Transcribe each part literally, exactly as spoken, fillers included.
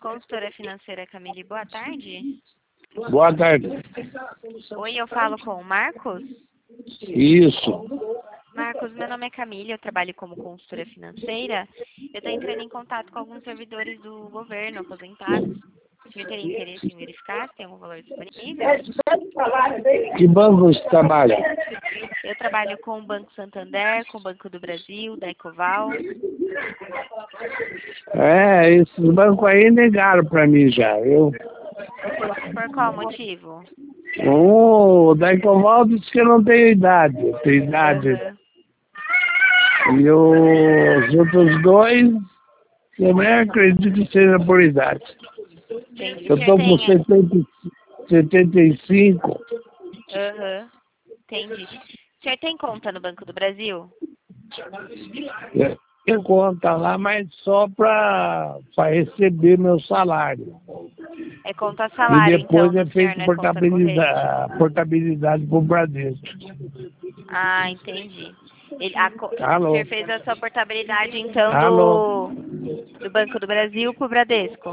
Consultora financeira Camille, boa tarde. Boa tarde. Oi, eu falo com o Marcos? Isso. Marcos, meu nome é Camille, eu trabalho como consultora financeira. Eu estou entrando em contato com alguns servidores do governo aposentados. O senhor teria interesse em verificar se tem algum valor disponível? Que banco você trabalha? Eu trabalho com o Banco Santander, com o Banco do Brasil, da Ecoval. É, esses bancos aí negaram pra mim já. Eu... Por qual motivo? O da Ecoval disse que eu não tenho idade. Eu tenho idade. Uhum. E os outros dois, eu nem acredito que seja por idade. Entendi. Eu O senhor tô com tem... setenta, setenta e cinco. Uhum. Entendi. O senhor tem conta no Banco do Brasil? Eu tenho conta lá, mas só para receber meu salário. É conta E salário, então, depois é do senhor, feito não é conta corrente? portabilidade, portabilidade para o Bradesco. Ah, entendi. Ele, a, co- o Alô? senhor fez a sua portabilidade, então, Alô? do, do Banco do Brasil para o Bradesco.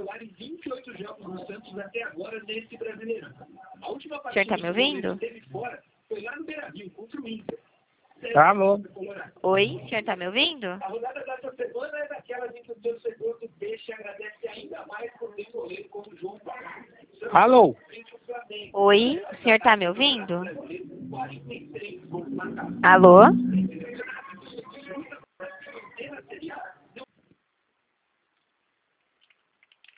O senhor está me ouvindo? Alô? Oi, o senhor está me ouvindo? Alô? Oi, o senhor está me ouvindo? Alô?